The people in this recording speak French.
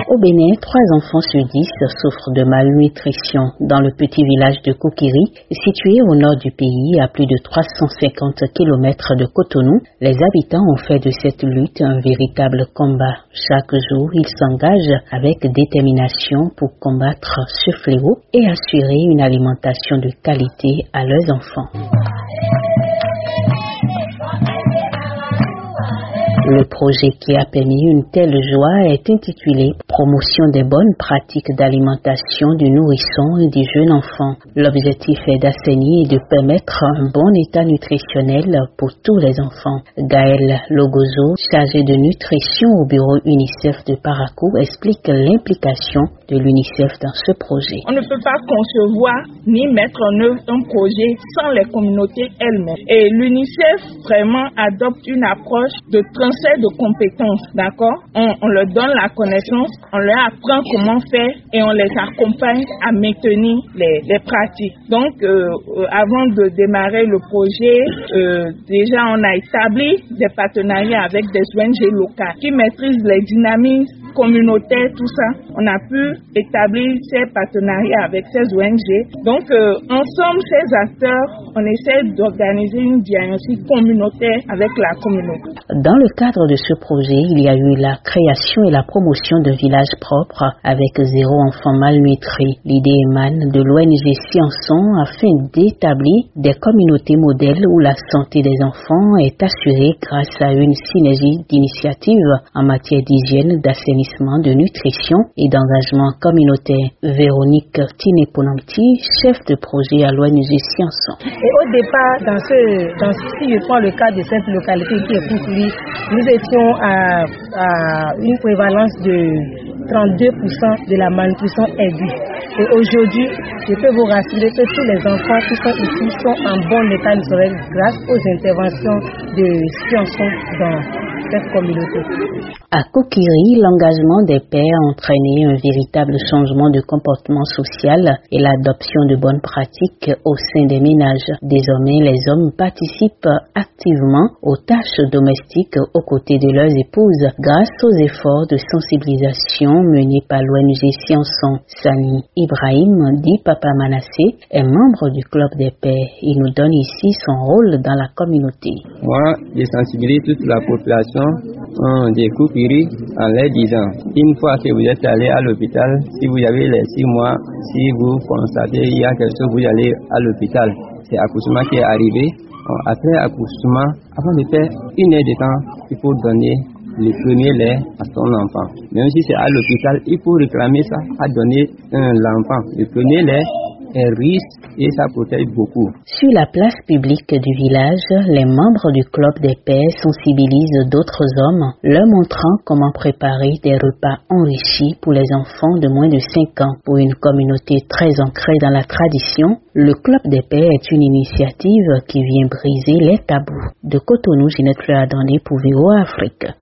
Au Bénin, 3 enfants sur 10 souffrent de malnutrition dans le petit village de Koukiri, situé au nord du pays à plus de 350 km de Cotonou. Les habitants ont fait de cette lutte un véritable combat. Chaque jour, ils s'engagent avec détermination pour combattre ce fléau et assurer une alimentation de qualité à leurs enfants. Le projet qui a permis une telle joie est intitulé « Promotion des bonnes pratiques d'alimentation du nourrisson et du jeune enfant ». L'objectif est d'assainir et de permettre un bon état nutritionnel pour tous les enfants. Gaël Logozo, chargé de nutrition au bureau UNICEF de Parakou, explique l'implication de l'UNICEF dans ce projet. On ne peut pas concevoir ni mettre en œuvre un projet sans les communautés elles-mêmes. Et l'UNICEF vraiment adopte une approche de transfert de compétences, d'accord? On leur donne la connaissance, on leur apprend comment faire et on les accompagne à maintenir les pratiques. Donc, avant de démarrer le projet, déjà on a établi des partenariats avec des ONG locales qui maîtrisent les dynamismes communautaires, tout ça. On a pu établir ces partenariats avec ces ONG. Donc, ensemble, ces acteurs, on essaie d'organiser une diagnostic communautaire avec la communauté. Dans le cadre de ce projet, il y a eu la création et la promotion d'un village propre avec 0 enfant malnutri. L'idée émane de l'ONG Scienson afin d'établir des communautés modèles où la santé des enfants est assurée grâce à une synergie d'initiatives en matière d'hygiène, d'assainissement, de nutrition et d'engagement communautaire. Véronique Tineponamti, chef de projet à l'ONG Scienson. Et au départ, si je prends le cas de cette localité qui est Koukiri, nous étions à une prévalence de 32% de la malnutrition aiguë. Et aujourd'hui, je peux vous rassurer que tous les enfants qui sont ici sont en bon état naturel grâce aux interventions de Scienson dans cette communauté. À Koukiri, l'engagement des pères a entraîné un véritable changement de comportement social et l'adoption de bonnes pratiques au sein des ménages. Désormais, les hommes participent activement aux tâches domestiques aux côtés de leurs épouses grâce aux efforts de sensibilisation menés par l'ONG Scienson. Sani Ibrahim, dit Papa Manassé, est membre du club des pères. Il nous donne ici son rôle dans la communauté. Moi, je sensibilise toute la population de Koukiri en leur disant, une fois que vous êtes allé à l'hôpital, si vous avez les 6 mois, si vous constatez qu'il y a quelque chose, vous allez à l'hôpital. C'est l'accouchement qui est arrivé. Après l'accouchement, avant de faire 1 heure de temps, il faut donner le premier lait à son enfant. Même si c'est à l'hôpital, il faut réclamer ça, à donner l'enfant. Le premier lait est riche et ça protège beaucoup. Sur la place publique du village, les membres du club des pères sensibilisent d'autres hommes, leur montrant comment préparer des repas enrichis pour les enfants de moins de 5 ans. Pour une communauté très ancrée dans la tradition, le club des pères est une initiative qui vient briser les tabous. De Cotonou, Ginette Fleur Adandé pour VOA Afrique.